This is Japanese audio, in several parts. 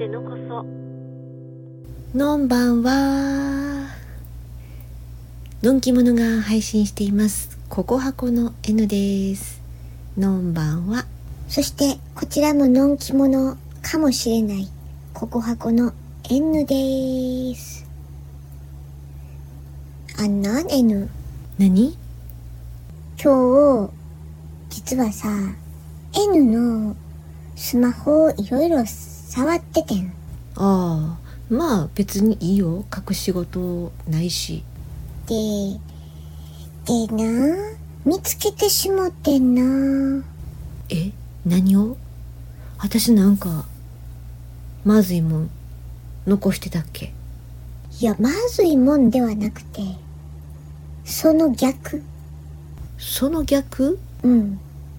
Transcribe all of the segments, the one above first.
てのこそ。 のんばんは。のんきものが配信しています。ここはこの N です。のんばんは。 そしてこちらものんきものかもしれないここはこの N です。N。 何？ 今日実はさ N のスマホをいろいろ触っててん。 ああ、まあ別にいいよ。隠し事ないし。 でな、見つけてしもってんな。 え？何を？私なんかまずいもん残してたっけ？ いや、まずいもんではなくてその逆。 その逆？ うん。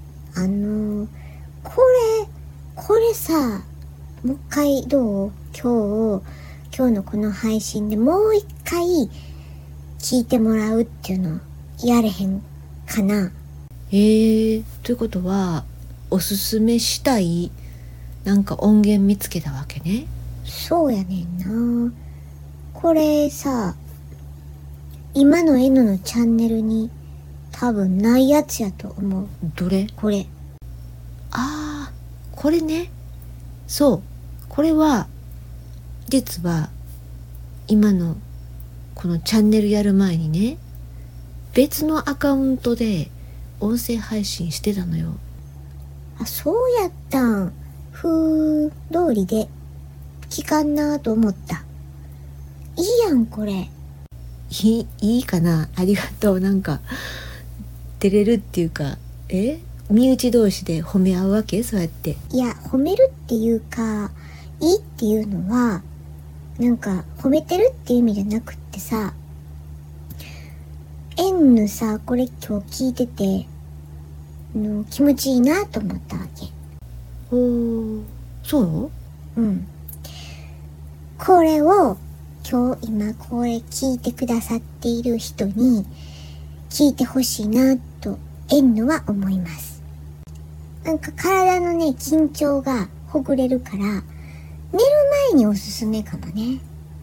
これさ、もう一回どう？今日のこの配信でもう一回聞いてもらうっていうのやれへんかな？ ということはおすすめしたいなんか音源見つけたわけね。 そうやねんな。これさ、今の N のチャンネルに多分ないやつやと思う。 どれ？ これ。 ああ、これね。そう、これは実は今のこのチャンネルやる前にね、別のアカウントで音声配信してたのよ。 あ、そうやったん。通りで聞かんなと思った。いいやんこれ。 いいかな？ありがとう。なんか照れるっていうか、身内同士で褒め合うわけ？そうやって。 いや、褒めるっていうか、いいっていうのはなんか褒めてるっていう意味じゃなくってさ、N さ、これ今日聞いてて気持ちいいなと思ったわけ。 おー、そう？ うん。これを今これ聞いてくださっている人に聞いてほしいなと N は思います。なんか体のね、緊張がほぐれるから寝る前におすすめかもね。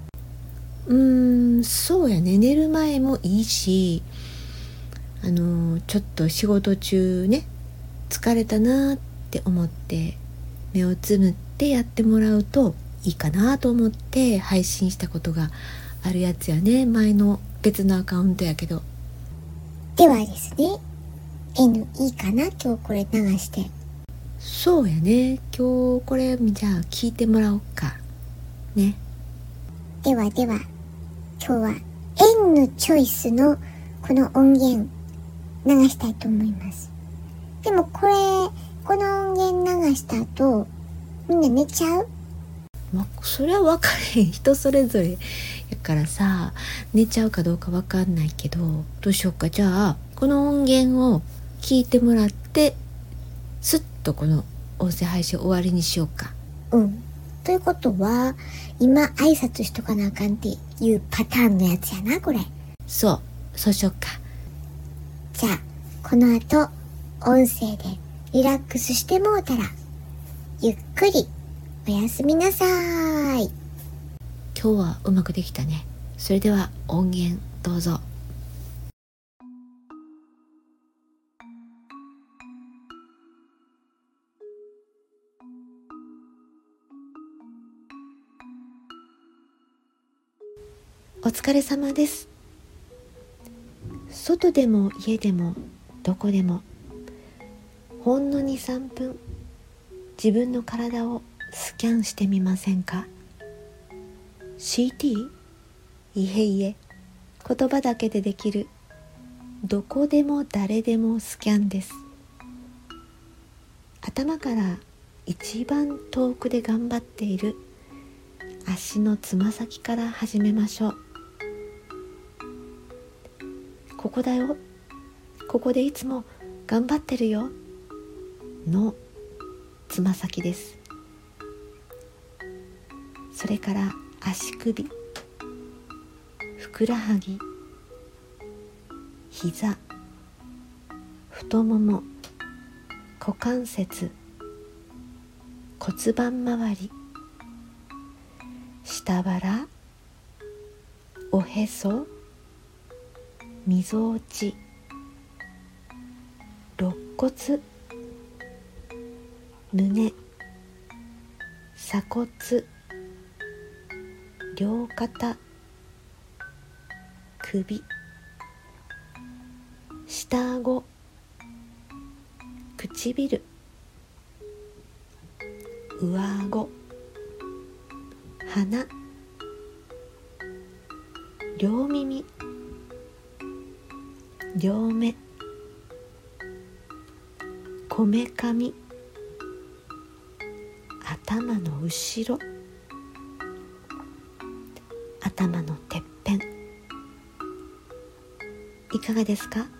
そうやね。寝る前もいいし、ちょっと仕事中ね、疲れたなって思って目をつむってやってもらうといいかなと思って配信したことがあるやつやね。前の別のアカウントやけど。 ではですね、N いいかな、今日これ流して。 そうやね。今日これじゃあ聞いてもらおうかね。 では今日は N チョイスのこの音源流したいと思います。でもこの音源流した後みんな寝ちゃう？ それは分かれへん。人それぞれやからさ、寝ちゃうかどうか分かんないけど、どうしようか。じゃあこの音源を聞いてもらってスッとこの音声配信終わりにしようか。 ということは今挨拶しとかなあかんっていうパターンのやつやな、これ。 そうしようか。 じゃあこの後音声でリラックスしてもうたらゆっくりおやすみなさーい。 今日はうまくできたね。それでは音源どうぞ。お疲れ様です。外でも家でもどこでもほんの 2,3 分自分の体をスキャンしてみませんか？ CT？ いえいえ、言葉だけでできるどこでも誰でもスキャンです。頭から一番遠くで頑張っている足のつま先から始めましょう。ここだよ、ここでいつも頑張ってるよのつま先です。それから足首、ふくらはぎ、膝、太もも、股関節、骨盤周り、 下腹、おへそ、みぞおち、肋骨、胸、鎖骨、両肩、首、下顎、唇、上顎、鼻、両耳、両目、こめかみ、頭の後ろ、頭のてっぺん。いかがですか？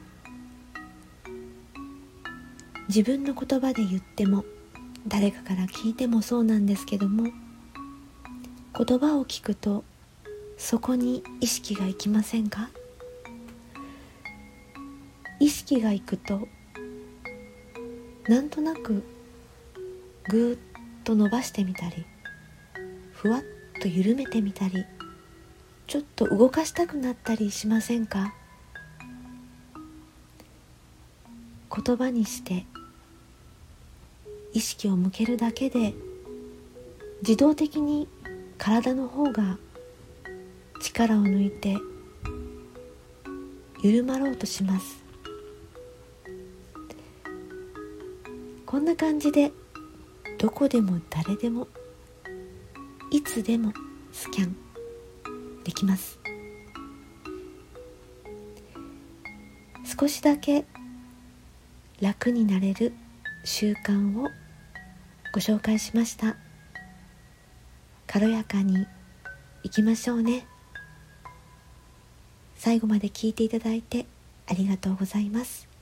自分の言葉で言っても誰かから聞いてもそうなんですけども、言葉を聞くとそこに意識がいきませんか？意識がいくとなんとなくぐーっと伸ばしてみたり、ふわっと緩めてみたり、ちょっと動かしたくなったりしませんか？言葉にして意識を向けるだけで自動的に体の方が力を抜いて緩まろうとします。こんな感じでどこでも誰でもいつでもスキャンできます。少しだけ楽になれる習慣をご紹介しました。軽やかにいきましょうね。最後まで聞いていただいてありがとうございます。